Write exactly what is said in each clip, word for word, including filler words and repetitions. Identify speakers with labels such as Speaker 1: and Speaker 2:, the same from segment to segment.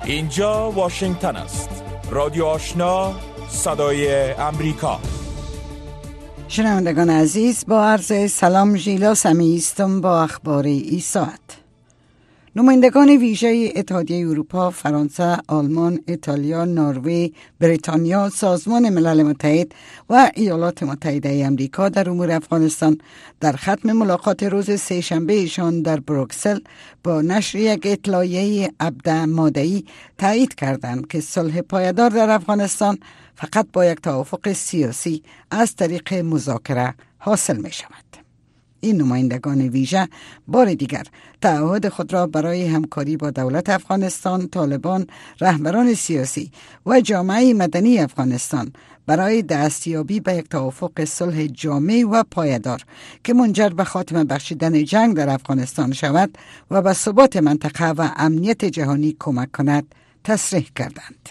Speaker 1: اینجا واشنگتن است. رادیو آشنا، صدای امریکا.
Speaker 2: شنوندگان عزیز، با عرض سلام ژیلا سمی هستم با اخبار این ساعت. نمایندگان ویژه اتحادیه اروپا، فرانسه، آلمان، ایتالیا، نروژ، بریتانیا، سازمان ملل متحد و ایالات متحده آمریکا در امور افغانستان در ختم ملاقات روز سه شنبه ایشان در بروکسل با نشر یک اطلاعیه ابداع ماده‌ای تایید کردند که صلح پایدار در افغانستان فقط با یک توافق سیاسی از طریق مذاکره حاصل می شود. این نمایندگان ویژه بار دیگر تعهد خود را برای همکاری با دولت افغانستان، طالبان، رهبران سیاسی و جامعه مدنی افغانستان برای دستیابی به یک توافق صلح جامع و پایدار که منجر به خاتمه بخشیدن جنگ در افغانستان شود و به ثبات منطقه و امنیت جهانی کمک کند تصریح کردند.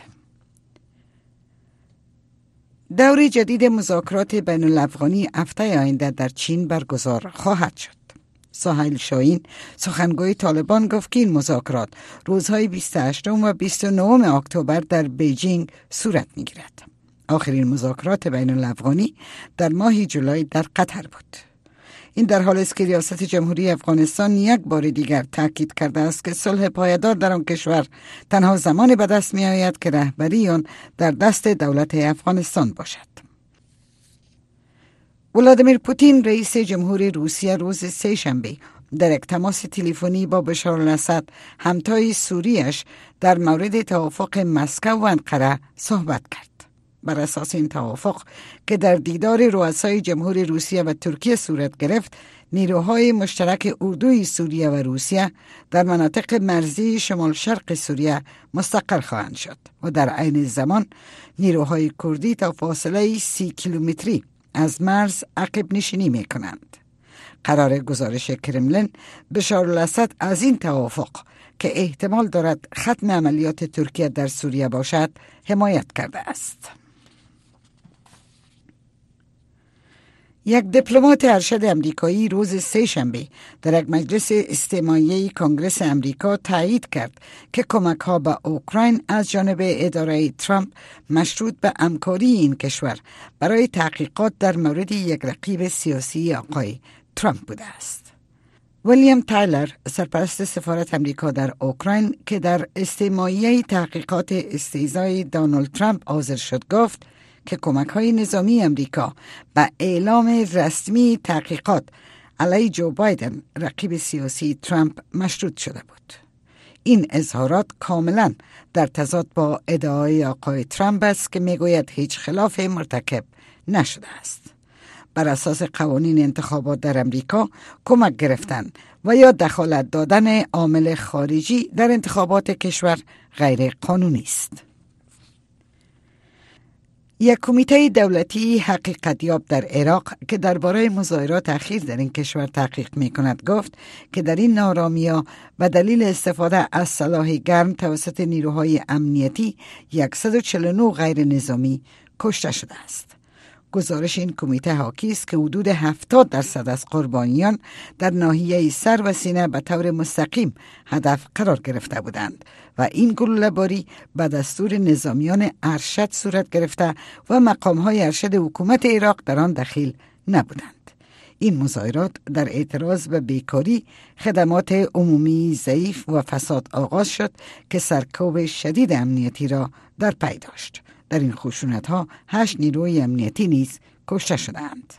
Speaker 2: دور جدید مذاکرات بین الافغانی هفته آینده در چین برگزار خواهد شد. سهیل شاهین، سخنگوی طالبان، گفت که این مذاکرات روزهای بیست و هشتم و بیست و نهم اکتبر در بیجینگ صورت می‌گیرد. آخرین مذاکرات بین الافغانی در ماه جولای در قطر بود. این در حالی است که ریاست جمهوری افغانستان یک بار دیگر تاکید کرده است که صلح پایدار در آن کشور تنها زمان به دست می آید که رهبری آن در دست دولت افغانستان باشد. ولادیمیر پوتین رئیس جمهور روسیه روز سه شنبه در یک تماس تلفنی با بشار الاسد همتای سوریش در مورد توافق مسکو و انقره صحبت کرد. بر اساس این توافق که در دیدار رؤسای جمهور روسیه و ترکیه صورت گرفت، نیروهای مشترک اردوی سوریه و روسیه در مناطق مرزی شمال شرق سوریه مستقر خواهند شد و در عین زمان نیروهای کردی تا فاصله سی کیلومتری از مرز عقب نشینی می کنند. قرار گزارش کرملین بشار الاسد از این توافق که احتمال دارد ختم عملیات ترکیه در سوریه باشد حمایت کرده است. یک دیپلمات ارشد امریکایی روز سه شنبه در یک مجلس استماعی کنگره امریکا تایید کرد که کمک‌ها به اوکراین از جانب اداره ترامپ مشروط به همکاری این کشور برای تحقیقات در مورد یک رقیب سیاسی آقای ترامپ بوده است. ویلیام تایلر، سرپرست سفارت امریکا در اوکراین که در استماعی تحقیقات استهزای دونالد ترامپ حاضر شد، گفت که کمک‌های نظامی امریکا به اعلام رسمی تحقیقات علیه جو بایدن رقیب سیاسی ترامپ مشروط شده بود. این اظهارات کاملا در تضاد با ادعای آقای ترامپ است که میگوید هیچ خلاف مرتکب نشده است. بر اساس قوانین انتخابات در امریکا، کمک گرفتن و یا دخالت دادن عامل خارجی در انتخابات کشور غیر قانونی است. یک کمیته دولتی حقیقتیاب در عراق که درباره مظاهرات اخیر در این کشور تحقیق می کند گفت که در این نارامی‌ها به دلیل استفاده از سلاح گرم توسط نیروهای امنیتی صد و چهل و نه غیر نظامی کشته شده است. گزارش این کمیته حاکی است که حدود هفتاد درصد از قربانیان در ناحیه سر و سینه به طور مستقیم هدف قرار گرفته بودند و این گلوله‌باری به دستور نظامیان ارشد صورت گرفته و مقام‌های ارشد حکومت عراق در آن دخیل نبودند. این مظاهرات در اعتراض به بیکاری، خدمات عمومی ضعیف و فساد آغاز شد که سرکوب شدید امنیتی را در پی داشت. در این خشونت‌ها هشت نیروی امنیتی نیز کشته شدند.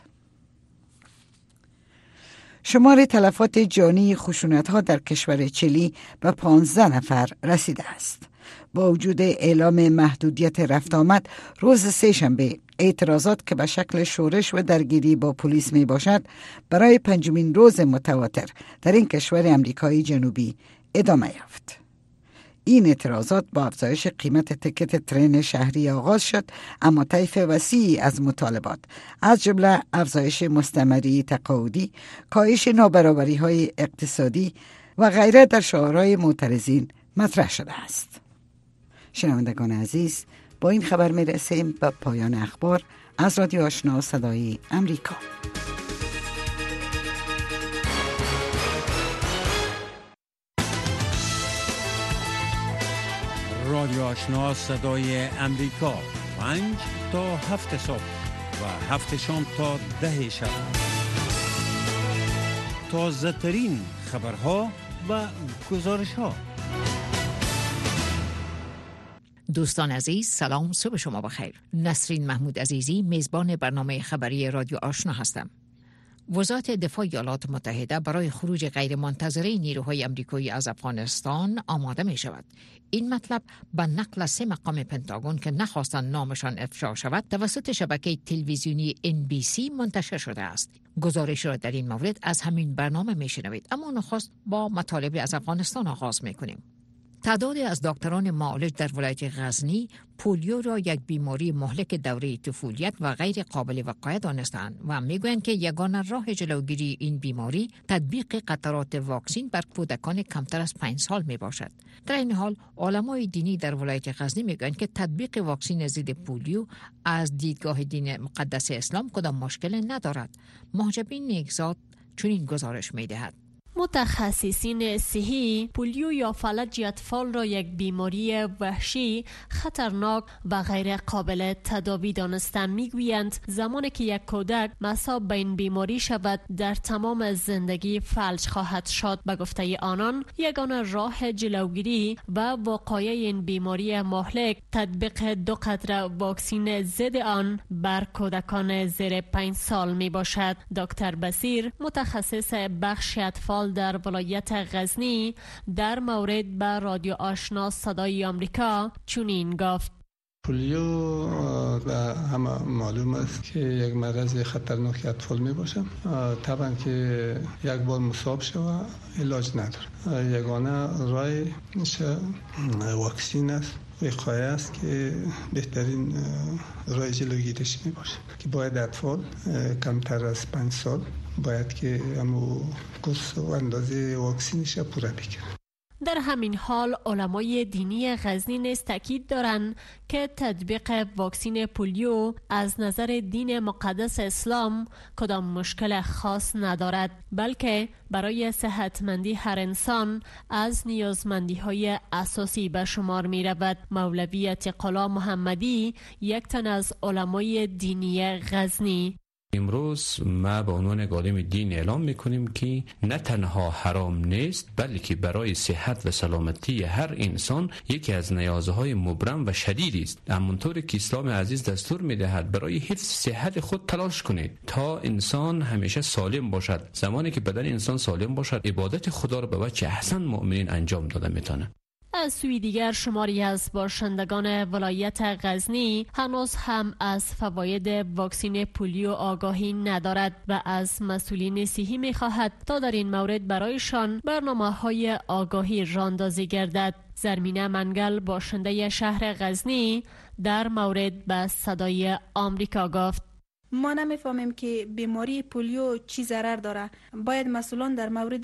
Speaker 2: شمار تلفات جانی خشونت‌ها در کشور چیلی به پانزده نفر رسیده است. با وجود اعلام محدودیت رفت آمد، روز سه شنبه اعتراضات که به شکل شورش و درگیری با پلیس می باشد برای پنجمین روز متواتر در این کشور امریکای جنوبی ادامه یافت. این اعتراضات با افزایش قیمت تکت ترن شهری آغاز شد، اما طیف وسیعی از مطالبات از جمله افزایش مستمری تقاعدی، کاهش نابرابری‌های اقتصادی و غیره در شعارهای معترضین مطرح شده است. شنوندگان عزیز، با این خبر می رسیم به پایان اخبار از رادیو آشنا صدای امریکا.
Speaker 3: رادیو آشنا صدای امریکا، پنج تا هفت صبح و هفت شام تا ده شب. تازه ترین خبرها و گزارش ها.
Speaker 4: دوستان عزیز، سلام، صبح شما بخیر. نسرین محمود عزیزی، میزبان برنامه خبری رادیو آشنا هستم. وزارت دفاع ایالات متحده برای خروج غیرمنتظره نیروهای آمریکایی از افغانستان آماده می شود. این مطلب به نقل سه مقام پنتاگون که نخواستند نامشان افشا شود توسط شبکه تلویزیونی ان بی سی منتشر شده است. گزارش را در این مورد از همین برنامه می شنوید، اما نخست با مطالب از افغانستان آغاز می کنیم. تعدادی از دکتران معالج در ولایت غزنی پولیو را یک بیماری مهلک دوره طفولیت و غیر قابل وقایت دانستند و میگویند که یگانه راه جلوگیری این بیماری تطبیق قطرات واکسین بر کودکان کمتر از پنج سال می باشد. در این حال علمای دینی در ولایت غزنی میگویند که تطبیق واکسین ضد پولیو از دیدگاه دین مقدس اسلام کدام مشکل ندارد. محجبین نیکزاد چنین گزارش میدهد.
Speaker 5: متخصصین صحی پولیو یا فلج اطفال را یک بیماری وحشی، خطرناک و غیر قابل تداوی دانستند. میگویند زمانی که یک کودک مصاب به این بیماری شود در تمام زندگی فلج خواهد شد. به گفته آنان یگانه راه جلوگیری و وقایع این بیماری مهلک تطبیق دو قطره واکسین ضد آن بر کودکان زیر پنج سال می باشد. دکتر بصیر، متخصص بخش اطفال در ولایت غزنی، در مورد به رادیو آشنا صدای آمریکا چنین گفت:
Speaker 6: پولیو به همه معلوم است که یک مرض خطرناک اطفال می باشه. طبعا که یک بار مصاب شود علاج نداره. یگانه راه واکسین است، وقایه است که بهترین راه جلوگیریش می باشه که باید اطفال کمتر از پنج سال باید که همو کورس و اندازه واکسینش پوره بکنه.
Speaker 5: در همین حال علمای دینی غزنی نیز تاکید دارند که تطبیق واکسین پولیو از نظر دین مقدس اسلام کدام مشکل خاص ندارد، بلکه برای صحتمندی هر انسان از نیازمندی‌های اساسی به شمار می رود. مولوی عتیق‌الله محمدی، یک تن از علمای دینی غزنی:
Speaker 7: امروز ما به عنوان عالم دین اعلام میکنیم که نه تنها حرام نیست، بلکه برای صحت و سلامتی هر انسان یکی از نیازهای مبرم و شدید است. همونطور که اسلام عزیز دستور میدهد برای حفظ صحت خود تلاش کنید تا انسان همیشه سالم باشد. زمانی که بدن انسان سالم باشد، عبادت خدا را به وجه احسن مؤمنین انجام داده میتونه.
Speaker 5: از سوی دیگر شماری از باشندگان ولایت غزنی هنوز هم از فواید واکسین پولیو آگاهی ندارد و از مسئولین صحی می خواهد تا در این مورد برایشان برنامه‌های آگاهی راندازی گردد. زرمینه منگل، باشنده شهر غزنی، در مورد به صدای آمریکا گفت:
Speaker 8: ما نمیفهمیم که بیماری پولیو چی ضرر داره. باید مسئولان در مورد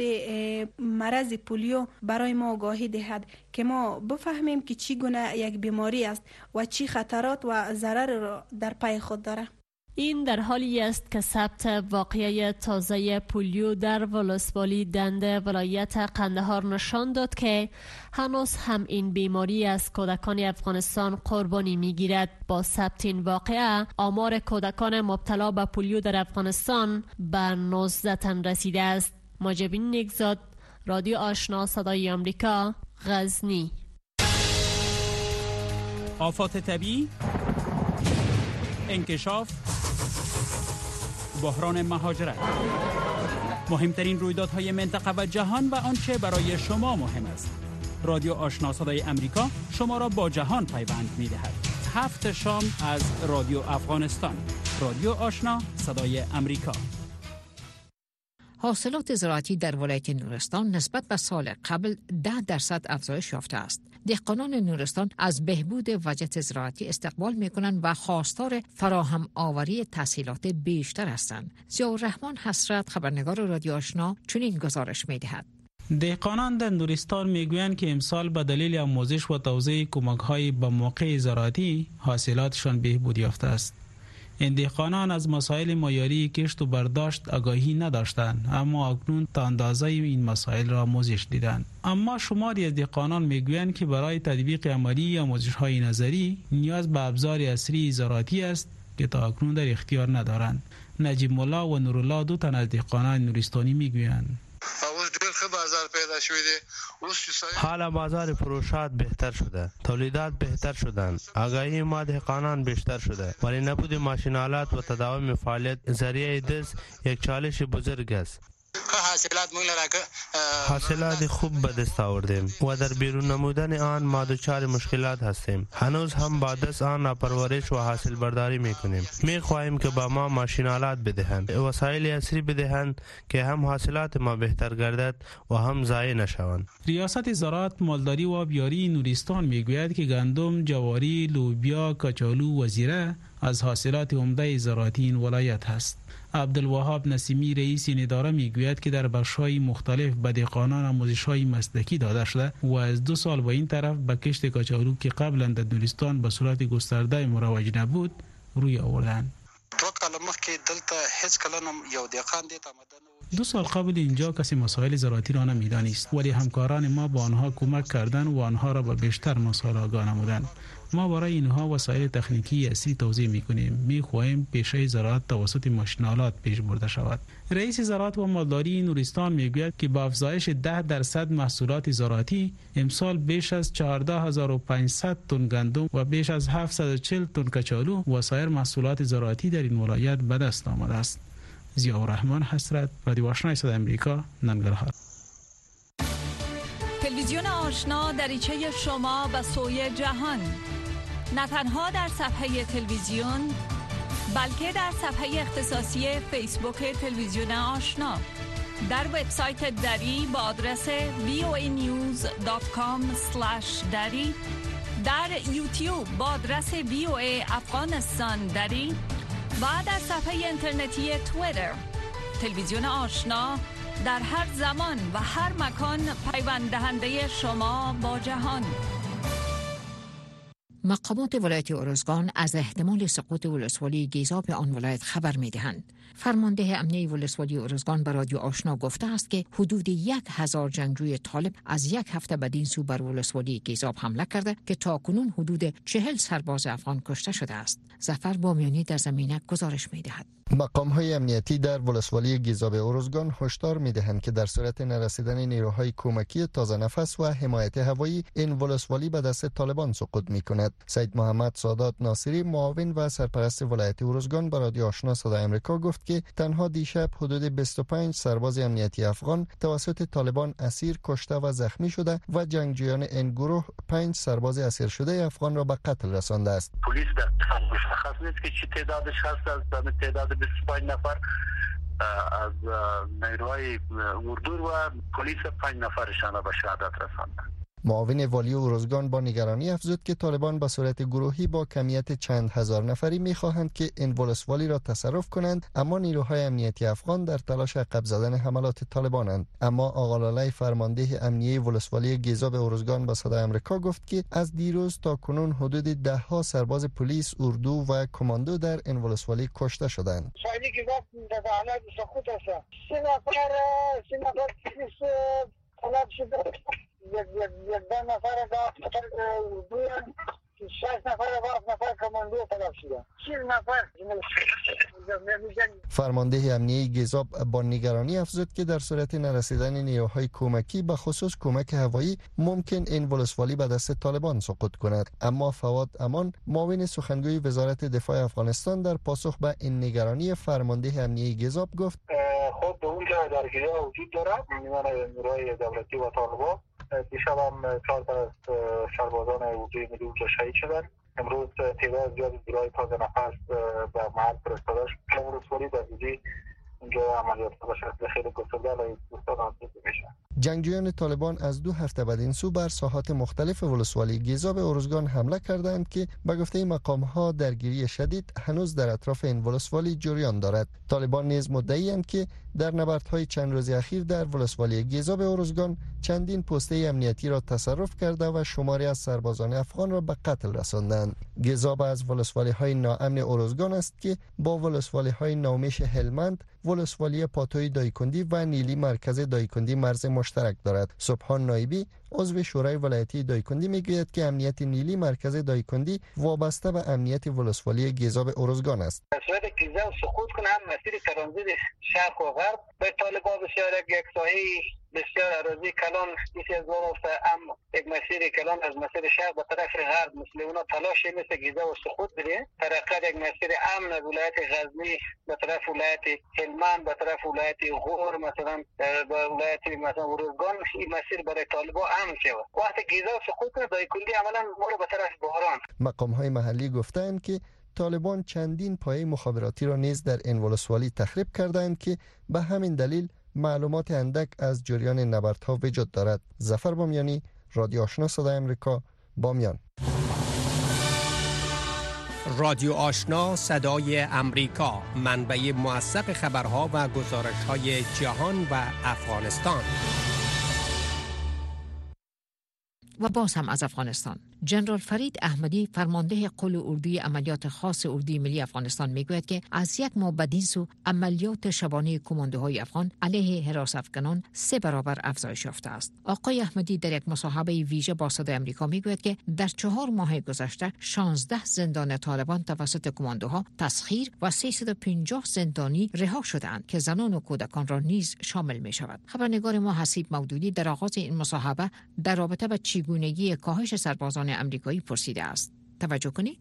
Speaker 8: مرض پولیو برای ما آگاهی دهد که ما بفهمیم که چی گونه یک بیماری است و چی خطرات و ضرر را در پی خود داره.
Speaker 5: این در حالی است که ثبت واقعه تازه پولیو در ولسوالی دنده ولایت قندهار نشان داد که هنوز هم این بیماری از کودکان افغانستان قربانی میگیرد. با ثبت این واقعه آمار کودکان مبتلا به پولیو در افغانستان به نوزده تن رسیده است. محجبین نیکزاد، رادیو آشنا صدای آمریکا، غزنی.
Speaker 1: آفات طبیعی، انکشاف، بحران مهاجرت، مهمترین رویدادهای منطقه و جهان و آنچه برای شما مهم است. رادیو آشنا صدای امریکا شما را با جهان پیوند می‌دهد. هفت شام از رادیو افغانستان. رادیو آشنا صدای امریکا.
Speaker 4: حاصلات زراعتی در ولایت نورستان نسبت به سال قبل ده درصد افزایش یافته است. دهقانان نورستان از بهبود وضعیت زراعتی استقبال می‌کنند و خواستار فراهم آوری تسهیلات بیشتر هستند. ضیاءالرحمن حسرت، خبرنگار رادیو آشنا، چنین گزارش می‌دهد.
Speaker 9: دهقانان در نورستان میگویند که امسال به دلیل آموزش و توزیع کمک‌های به موقع زراعتی حاصلاتشان بهبود یافته است. این دهقانان از مسائل معیاری کشت و برداشت آگاهی نداشتند، اما اکنون تا اندازه این مسائل را آموزش دیدند. اما شماری از دهقانان میگویند که برای تطبیق عملی آموزش‌های نظری نیاز به ابزار عصری زراعتی است که تا اکنون در اختیار ندارند. نجیب مولا و نورالله دو تن از دهقانان نورستانی میگویند
Speaker 10: بازار پیدا شده،
Speaker 11: حالا بازار فروشات بهتر شده، تولیدات بهتر شدند، آگاهی ما دهقانان بیشتر شده، ولی نبود ماشینالات و تداوم فعالیت ذریعه دست یک چالش بزرگ است. حاصلات خوب به دست آوردیم و در بیرون نمودن آن ما دچار مشکلات هستیم. هنوز هم با دست آن را پرورش و حاصل برداری میکنیم. میخواهیم که با ما ماشینالات بدهند، وسایل عصری بدهند که هم حاصلات ما بهتر گردد و هم ضایع نشوند.
Speaker 9: ریاست زراعت، مالداری و آبیاری نورستان میگوید که گندم، جواری، لوبیا، کچالو و زیره از حاصلات عمده زراعتی این ولایت هست. عبدالوهاب نسیمی رئیس این اداره میگوید که در بخش‌های مختلف به دهقانان آموزش‌های مسلکی داده شده و از دو سال به این طرف به کشت کچالو که قبلا در نورستان به صورت گسترده مروج نبود روی آوردند. دو سال قبل اینجا کسی مسائل زراعتی را نمی‌دانست، ولی همکاران ما با آنها کمک کردند و آنها را به بیشتر مسائل آگاه نمودند. ما برای اینها وسایل تکنیکی اصلی توزیع می‌کنیم. می‌خواهیم پیشه زراعت توسط ماشین‌آلات پیش برده شود. رئیس زراعت و مالداری نورستان میگوید که با افزایش ده درصد محصولات زراعتی امسال بیش از چهارده هزار و پانصد تن گندم و بیش از هفتصد و چهل تن کچالو و سایر محصولات زراعتی در این ولایت به دست آمده است. ضیاءالرحمن حسرت، رادیو آشنا صدای امریکا، ننگرهار.
Speaker 12: تلویزیون آشنا دریچه شما به سوی جهان، نه تنها در صفحه تلویزیون بلکه در صفحه اختصاصی فیسبوک تلویزیون آشنا، در وبسایت دری با آدرس وی او ای نیوز دات کام اسلش دری، در یوتیوب با آدرس وی او ای افغانستان دری و در صفحه اینترنتی توییتر. تلویزیون آشنا در هر زمان و هر مکان پیوند دهنده شما با جهان.
Speaker 4: مقامات ولایت ارزگان از احتمال سقوط ولسوالی گیزاب آن ولایت خبر می‌دهند. فرمانده امنیه ولسوالی ارزگان به رادیو آشنا گفته است که حدود یک هزار جنگجوی طالب از یک هفته بدین سو بر ولسوالی گیزاب حمله کرده که تاکنون حدود چهل سرباز افغان کشته شده است. ظفر بامیانی در زمینه گزارش می‌دهد.
Speaker 13: مقام‌های امنیتی در ولسوالی گیزاب ارزگان هشدار می‌دهند که در صورت نرسیدن نیروهای کمکی تازه نفس و حمایت هوایی این ولسوالی به دست طالبان سقوط می‌کند. سید محمد سادات ناصری، معاون و سرپرست ولایت ارزگان، به رادیو آشنا صدای آمریکا گفت که تنها دیشب حدود بیست و پنج سرباز امنیتی افغان توسط طالبان اسیر، کشته و زخمی شده و جنگجویان این گروه پنج سرباز اسیر شده افغان را به قتل رسانده است.
Speaker 14: پلیس در مشخص نیست که چی تعدادش هست، از تعداد بیست و پنج نفر از نیروهای اردو و پلیس پنج نفرشان را به شهادت رساندند.
Speaker 13: معاون والی ارزگان با نگرانی افزود که طالبان به صورت گروهی با کمیت چند هزار نفری می‌خواهند که این ولسوالی را تصرف کنند، اما نیروهای امنیتی افغان در تلاش عقب زدن حملات طالبانند. اما آقا لاله، فرمانده امنیه ولسوالی گیزاب ارزگان، به صدای آمریکا گفت که از دیروز تا کنون حدود ده ها سرباز پلیس، اردو و کماندو در این ولسوالی کشته شدند.
Speaker 15: شاید که وقت در حالت سقوط است. سه نفر سه نفر پلیس طلب شده. یک یک یک ده نفر با اردو، شش نفر و هفت نفر کماندو طلب شده. شش نفر.
Speaker 13: فرمانده امنیه گیزاب با نگرانی افزود که در صورت نرسیدن نیروهای کمکی به خصوص کمک هوایی ممکن این ولسوالی به دست طالبان سقوط کند. اما فواد امان، معاون سخنگوی وزارت دفاع افغانستان، در پاسخ به این نگرانی فرمانده امنیه گیزاب گفت:
Speaker 15: خود به اونجا درگیری وجود دارد میان نیروهای دولتی و طالبان. دیشب هم چهار تا از سربازان اردوی ملی اونجا شهید شدند. امروز تعداد زیادی نیروهای تازه نفس به محل فرستاده شد. ولسوالی در دیدی اونجا عملیات به شکل خیلی گسترده علیه دوستان انجام میشه.
Speaker 13: جنگجویان طالبان از دو هفته بعد این سو بر ساحات مختلف ولسوالی گیزاب ارزگان حمله کردند که به گفته مقام‌ها درگیری شدید هنوز در اطراف این ولسوالی جریان دارد. طالبان نیز مدعی‌اند که در نبردهای چند روز اخیر در ولسوالی گیزاب ارزگان چندین پسته امنیتی را تصرف کرده و شماری از سربازان افغان را به قتل رساندند. گیزاب از ولسوالی‌های ناامن ارزگان است که با ولسوالی‌های نومیش هلمند، ولسوالی پاتوی دایکندی و نیلی مرکز دایکندی مرز مشترک دارد. سبحان نایبی عضو شورای ولایتی دایکندی میگوید که امنیت نیلی مرکز دایکندی وابسته به امنیت ولسوالی گیزاب ارزگان است.
Speaker 15: صورت گیزاب سقوط کنه هم مسیر ترانزیت شرق و غرب به طالبان بسیار یک ساحه بسیار اراضی کلان یکی از دو هم یک مسیر کلان از مسیر شرق به طرف غرب مثل اونا تلاش مثل گیزاب سقوط بده ترقیات یک مسیر امن از ولایت غزنی به طرف ولایت هلمند به طرف ولایت غور مثلا به ولایت مثلا ارزگان این مسیر برای طالبان امن شود. وقتی گیزاب سقوط کنه دایکندی عملا مورد به طرف بحران.
Speaker 13: مقام‌های محلی گفتند که طالبان چندین پایه مخابراتی را نیز در این ولسوالی تخریب کردند که به همین دلیل معلومات اندک از جریان نبردها وجود دارد. ظفر بامیانی، رادیو آشنا صدای امریکا، بامیان.
Speaker 16: رادیو آشنا صدای امریکا، منبع موثق خبرها و گزارش‌های جهان و افغانستان.
Speaker 4: و باز هم از افغانستان. جنرال فرید احمدی فرمانده قل اردوی عملیات خاص اردوی ملی افغانستان میگوید که از یک ماه بعد این سو عملیات شبانه کماندوهای افغان علیه حراس افغانان سه برابر افزایش یافته است. آقای احمدی در یک مصاحبه ویژه با صدای آمریکا میگوید که در چهار ماه گذشته شانزده زندان طالبان توسط کماندوها تسخیر و سیصد و پنجاه زندانی رها شدند که زنان و کودکان را نیز شامل می شود. خبرنگار ما حسیب مودودی در آغاز این مصاحبه در رابطه با چگونگی کاهش سربازان امریکایی پرسیده است. توجه کنید.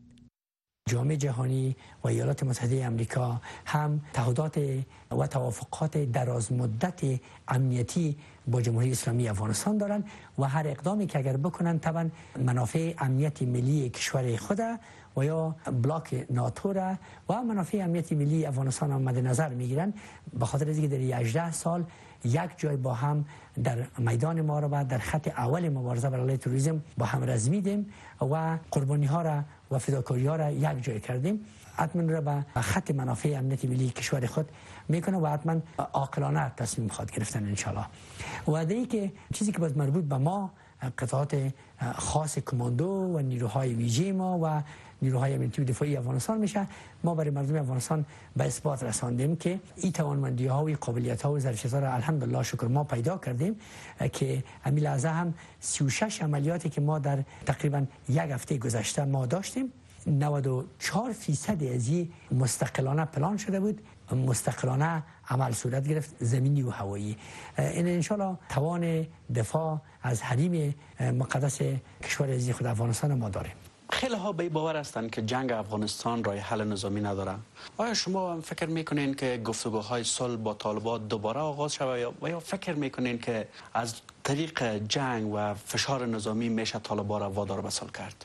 Speaker 17: جامعه جهانی و ایالات متحده آمریکا هم تعهدات و توافقات دراز مدت امنیتی با جمهوری اسلامی افغانستان دارند و هر اقدامی که اگر بکنن طبعا منافع امنیتی ملی کشور خود و یا بلاک ناتو را و منافع امنیتی ملی افغانستان هم مد نظر میگیرن. به خاطر اینکه در هجده سال یک جای با هم در میدان ما را در خط اول مبارزه بر علیه تروریسم با هم رزمیدیم و قربانی ها را و فداکاری ها را یک جای کردیم. حتما را به خط منافع امنیتی ملی کشور خود میکنه و حتما عاقلانه تصمیم خواهد گرفتن ان شاء الله. و دیگه که چیزی که باز مربوط به ما قطعات خاص کماندو و نیروهای ویژه ما و نیروهای امنیتی و دفاعی افغانستان میشه، ما برای مردم افغانستان به اثبات رساندیم که این توانمندی ها و قابلیت ها و ظرفیت ها را الحمدلله شکر ما پیدا کردیم که امیل لحظه هم سی و شش عملیاتی که ما در تقریبا یک هفته گذشته ما داشتیم نود و چهار درصد از این مستقلانه پلان شده بود، مستقلانه عمل صورت گرفت، زمینی و هوایی. این انشالله توان دفاع از حریم مقدس کشور عزیز خود افغانستان ما داریم.
Speaker 18: خیلی ها به باور هستند که جنگ افغانستان راه حل نظامی نداره. آیا شما فکر میکنین که گفتگوهای صلح با طالبان دوباره آغاز شود و یا فکر میکنین که از طریق جنگ و فشار نظامی میشه طالبان را وادار به صلح کرد؟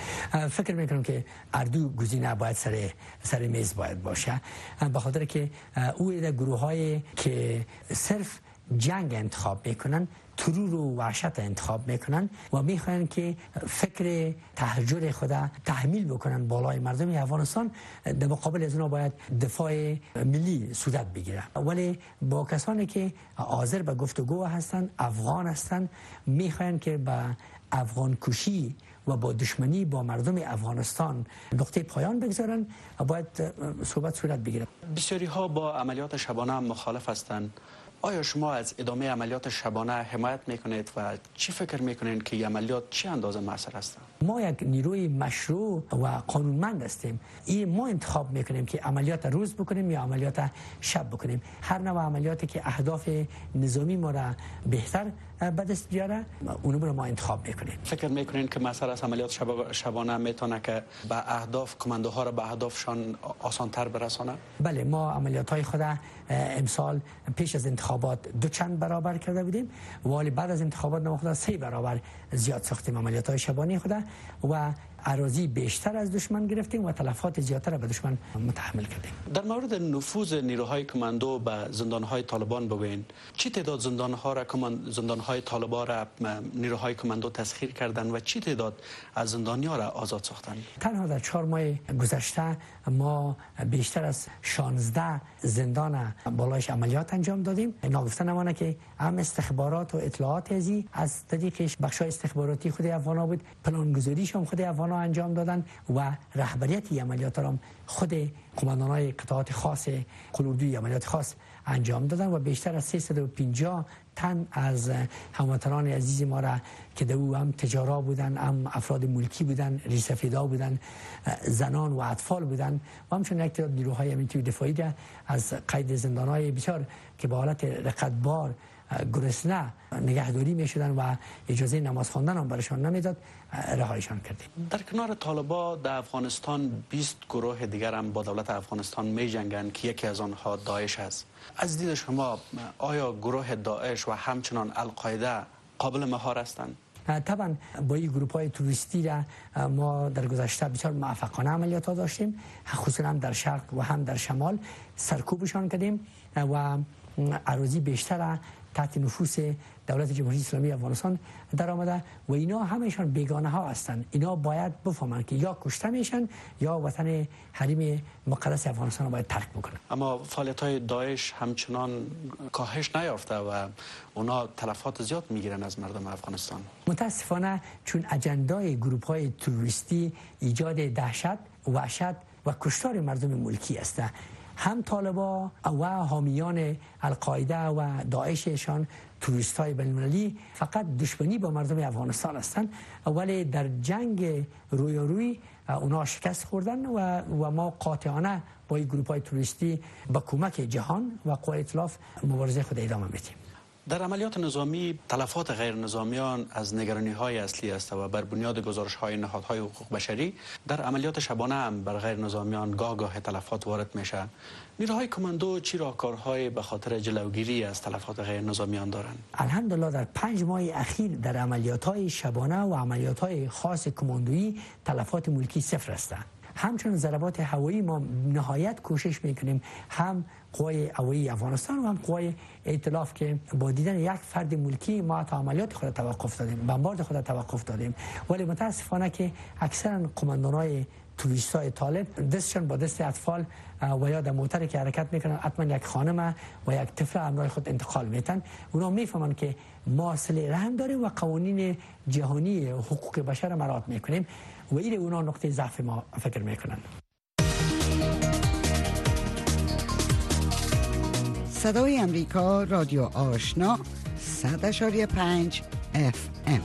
Speaker 17: فکر میکنم که اردو گزینه باید سر سر میز باید باشه، به خاطر که او در گروه‌های که صرف جنگ انتخاب میکنن، ترور و وحشت انتخاب میکنن و میخواین که فکر تهجر خدا تحمیل بکنن بالای مردم افغانستان، در مقابل از اونا باید دفاع ملی صورت بگیره. ولی با کسانی که حاضر به گفتگو هستن، افغان هستن، میخواین که به افغان کشی و با دشمنی با مردم افغانستان نقطه پایان بگذارن و باید صحبت صورت بگیره.
Speaker 18: بسیاری ها با عملیات شبانه مخالف هستند. آیا شما از ادامه عملیات شبانه حمایت میکنید و چی فکر میکنید که این عملیات چه اندازه موثر هستند؟
Speaker 17: ما یک نیروی مشروع و قانونمند هستیم. این ما انتخاب میکنیم که عملیات روز بکنیم یا عملیات شب بکنیم. هر نوع عملیاتی که اهداف نظامی ما را بهتر به دست بیاره اونو رو ما انتخاب میکنیم.
Speaker 18: فکر میکنین که مثلا از عملیات شب شبانه میتونه که به اهداف کماندوها را به اهدافشان آسان‌تر برسانه؟
Speaker 17: بله، ما عملیات های خود امسال پیش از انتخابات دو چند برابر کرده بودیم، ولی بعد از انتخابات ما خود سه برابر زیاد ساختیم عملیات های شبانه خود و اراضی بیشتر از دشمن گرفتیم و تلفات زیادتر به دشمن متحمل کردیم.
Speaker 18: در مورد نفوذ نیروهای کماندو به زندانهای طالبان بگوین، چی تعداد زندانها را زندانهای طالبان را نیروهای کماندو تسخیر کردند و چی تعداد از زندانیان را آزاد ساختند؟
Speaker 17: تنها در چهار ماه گذشته ما بیشتر از شانزده زندان بالایش عملیات انجام دادیم. ناگفته نمانه که هم استخبارات و اطلاعات ازی از طریقش بخشای استخباراتی خود افغانا بود، پلانگذاریش هم خود افغانا انجام دادن و رهبریت عملیات را خود قماندانای قطعات خاص قلوردوی عملیات خاص انجام دادن و بیشتر از سیصد و پنجاه تن از هموطنان عزیز ما را که دو هم تجارا بودن، هم افراد ملکی بودن، ریسفیدا بودن، زنان و اطفال بودن و همچنین یک تعداد نیروهای امنیتی و دفاعی را از قید زندانهای بسیار که به حالت رقتبار گرسنه نگهداری می شدن و اجازه نماز خواندن هم برشان نمیداد، رهایشان کردیم.
Speaker 18: در کنار طالبان در افغانستان بیست گروه دیگر هم با دولت افغانستان می جنگند که یکی از آنها داعش است. از دید شما آیا گروه داعش و همچنان القاعده قابل مهار هستند؟
Speaker 17: طبعا با این گروپ های توریستی را ما در گذشته بسیار موفقانه عملیات ها داشتیم، خصوصا هم در شرق و هم در شمال سرکوبشان کردیم و اراضی بیشتر تحت نفوذ دولت جمهوری اسلامی افغانستان در آمده و اینا همشان بیگانه ها هستند. اینا باید بفهمند که یا کشته میشن یا وطن حریم مقدس افغانستان رو باید ترک بکنن.
Speaker 18: اما فعالیت های داعش همچنان کاهش نیافته و اونا تلفات زیاد میگیرن از مردم افغانستان.
Speaker 17: متاسفانه چون اجندای گروپ های تروریستی ایجاد دهشت، وحشت و کشتار مردم ملکی است. هم طالبا و حامیان القاعده و داعششان توریست های بین‌المللی فقط دشمنی با مردم افغانستان هستند، ولی در جنگ رویارویی اونا شکست خوردن و, و ما قاطعانه با این گروپ های توریستی با کمک جهان و قوای ائتلاف مبارزه خود ادامه میدیم.
Speaker 18: در عملیات نظامی تلفات غیر نظامیان از نگرانی های اصلی است و بر بنیاد گزارش های نهادهای حقوق بشری در عملیات شبانه هم بر غیر نظامیان گاه گاه تلفات وارد میشه. نیروهای کماندو چی راهکارهای به خاطر جلوگیری از تلفات غیر نظامیان دارند؟
Speaker 17: الحمدلله در پنج ماه اخیر در عملیات های شبانه و عملیات های خاص کماندویی تلفات ملکی صفر است. همچنین ضربات هوایی ما نهایت کوشش میکنیم، هم قوای هوایی افغانستان و هم قوای ائتلاف که با دیدن یک فرد ملکی ما تا عملیات خود توقف دادیم، بمبارد خود توقف دادیم، ولی متاسفانه که اکثرا قماندانای توریستای طالب دستشان با دست اطفال و یا در موتری که حرکت میکنن حتما یک خانم و یک طفل همراه خود انتقال میتن. اونا میفهمن که ما صله رحم داریم و قوانین جهانی حقوق بشر مراعات میکنیم و این اونا نقطه ضعف ما فکر میکنن.
Speaker 2: صدای امریکا، رادیو آشنا، صد اشاری پنج اف ام.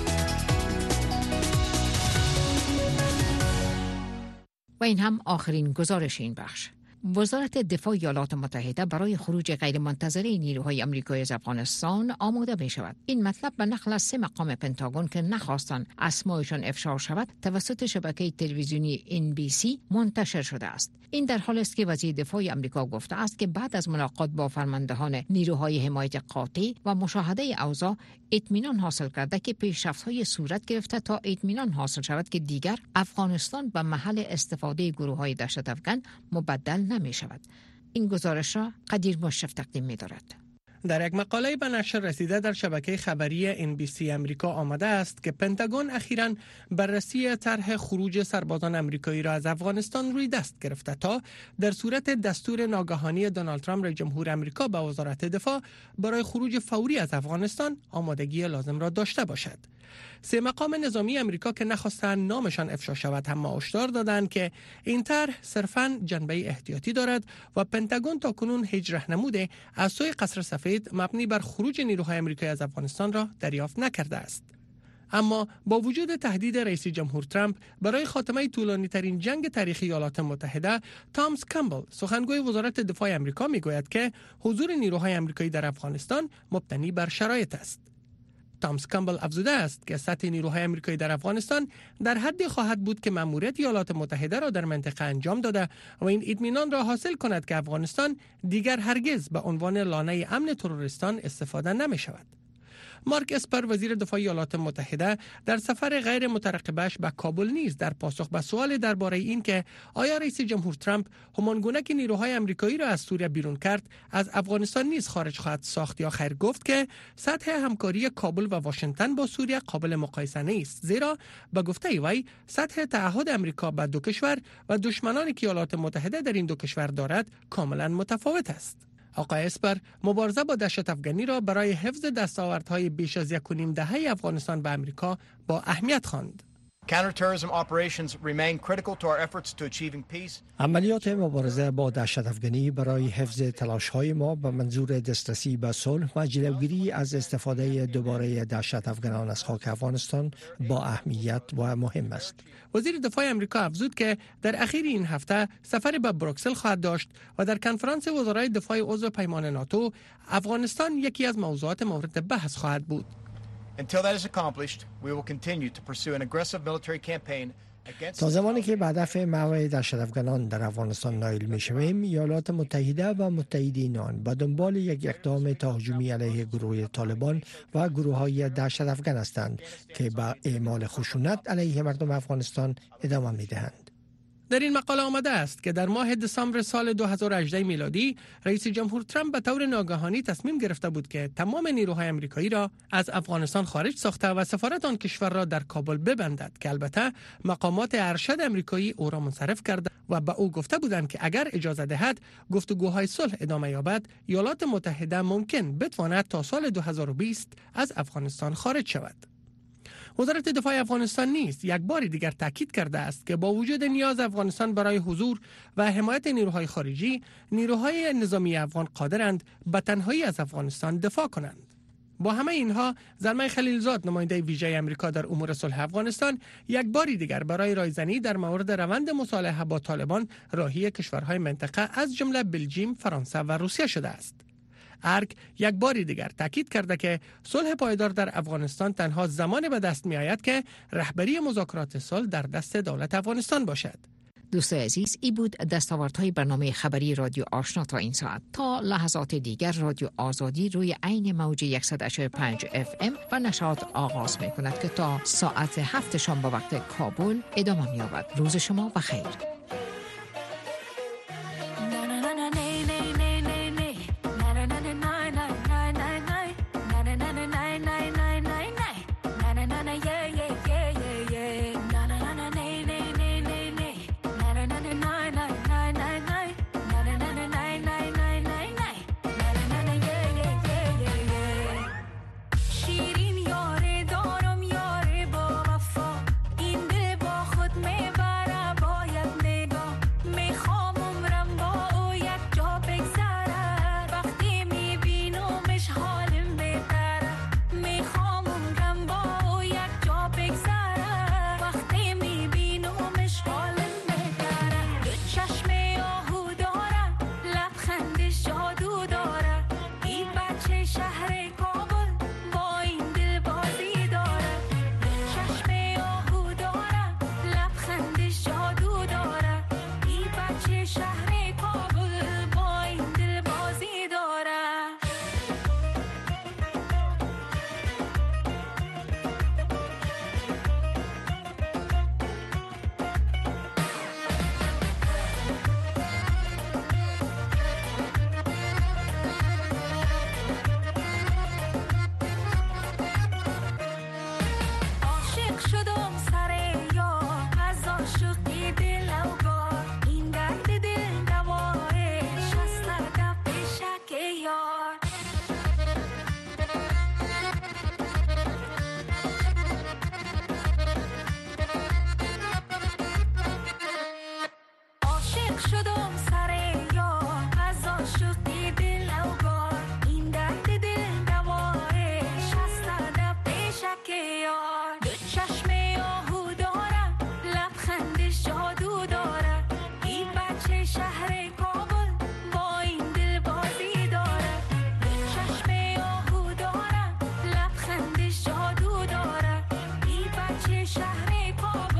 Speaker 4: و این هم آخرین گزارش این بخش. وزارت دفاع ایالات متحده برای خروج غیرمنتظره نیروهای آمریکایی از افغانستان آماده می شود. این مطلب به نقل از سه مقام پنتاگون که نخواستند اسمایشان افشا شود توسط شبکه تلویزیونی ان بی سی منتشر شده است. این در حالی است که وزیر دفاع آمریکا گفته است که بعد از ملاقات با فرماندهان نیروهای حمایت قاطع و مشاهده اوضاع اطمینان حاصل کرده که پیشرفت‌های صورت گرفته تا اطمینان حاصل شود که دیگر افغانستان به محل استفاده گروه‌های دهشت افکن مبدل نمی شود. این گزارش را قدیر مشرف تقدیم می دارد.
Speaker 19: در یک مقاله به نشر رسیده در شبکه خبری ان بی سی امریکا آمده است که پنتاگون اخیراً بررسی طرح خروج سربازان امریکایی را از افغانستان روی دست گرفته تا در صورت دستور ناگهانی دونالد ترامپ رئیس جمهور امریکا به وزارت دفاع برای خروج فوری از افغانستان آمادگی لازم را داشته باشد. سه مقام نظامی امریکا که نخواستند نامشان افشا شود هم هشدار دادند که این طرح صرفاً جنبه احتیاطی دارد و پنتاگون تاکنون هیچ راهنمود از سوی قصر سفید مبنی بر خروج نیروهای امریکایی از افغانستان را دریافت نکرده است. اما با وجود تهدید رئیس جمهور ترامپ برای خاتمه طولانی ترین جنگ تاریخ ایالات متحده، تامس کامبل سخنگوی وزارت دفاع امریکا میگوید که حضور نیروهای امریکایی در افغانستان مبتنی بر شرایط است. تامس کامبل افزوده است که سطح نیروهای آمریکایی در افغانستان در حدی خواهد بود که مأموریت ایالات متحده را در منطقه انجام داده و این اطمینان را حاصل کند که افغانستان دیگر هرگز به عنوان لانه امن تروریستان استفاده نمی شود. مارک اسپر وزیر دفاع ایالات متحده در سفر غیر مترقبش به کابل نیز در پاسخ به سوال درباره این که آیا رئیس جمهور ترامپ همانگونه که نیروهای آمریکایی را از سوریه بیرون کرد از افغانستان نیز خارج خواهد ساخت یا خیر گفت که سطح همکاری کابل و واشنگتن با سوریه قابل مقایسه نیست، زیرا به گفته وی سطح تعهد آمریکا به دو کشور و دشمنانی که ایالات متحده در این دو کشور دارد کاملا متفاوت است. آقای اسپر مبارزه با دهشت افغانی را برای حفظ دستاوردهای بیش از یک و نیم دهه افغانستان به آمریکا با اهمیت خواند.
Speaker 20: عملیات مبارزه با دهشت افغانی برای حفظ تلاش‌های ما به منظور دسترسی به صلح و جلوگیری از استفاده دوباره دهشت افغانان از خاک افغانستان با اهمیت و مهم است.
Speaker 19: وزیر دفاع آمریکا افزود که در اخیر این هفته سفر به بروکسل خواهد داشت و در کنفرانس وزرای دفاع عضو پیمان ناتو افغانستان یکی از موضوعات مورد بحث خواهد بود.
Speaker 21: Until that is accomplished, we will continue to pursue an aggressive military campaign against
Speaker 20: تا زمانی که به هدف محو دهشت افغانان در افغانستان نائل می‌شویم، ایالات متحده و متحدین آن به دنبال یک اقدام تهاجمی علیه گروه طالبان و گروه‌های دهشت افغان هستند که به اعمال خشونت علیه مردم افغانستان ادامه می‌دهند.
Speaker 19: در این مقاله آمده است که در ماه دسامبر سال دو هزار و هجده میلادی رئیس جمهور ترامپ به طور ناگهانی تصمیم گرفته بود که تمام نیروهای آمریکایی را از افغانستان خارج ساخته و سفارت آن کشور را در کابل ببندد که البته مقامات ارشد آمریکایی او را منصرف کرده و به او گفته بودند که اگر اجازه دهد گفتگوهای صلح ادامه یابد ایالات متحده ممکن بتواند تا سال دو هزار و بیست از افغانستان خارج شود. وزارت دفاع افغانستان نیز یک بار دیگر تاکید کرده است که با وجود نیاز افغانستان برای حضور و حمایت نیروهای خارجی، نیروهای نظامی افغان قادرند به تنهایی از افغانستان دفاع کنند. با همه اینها، زلمه خلیلزاد نماینده ویژه آمریکا در امور صلح افغانستان یک بار دیگر برای رایزنی در مورد روند مصالحه با طالبان راهی کشورهای منطقه از جمله بلژیم، فرانسه و روسیه شده است. ارگ یک بار دیگر تاکید کرده که صلح پایدار در افغانستان تنها زمان به دست می آید که رهبری مذاکرات صلح در دست دولت افغانستان باشد.
Speaker 4: دوستان عزیز، ای بود دستاوردهای برنامه خبری رادیو آشنا تا این ساعت. تا لحظات دیگر رادیو آزادی روی عین موج صد و هشتاد و پنج اف ام و نشاط آغاز می کند که تا ساعت هفت شام به وقت کابل ادامه می یابد. روز شما بخیر.
Speaker 22: شهر کابل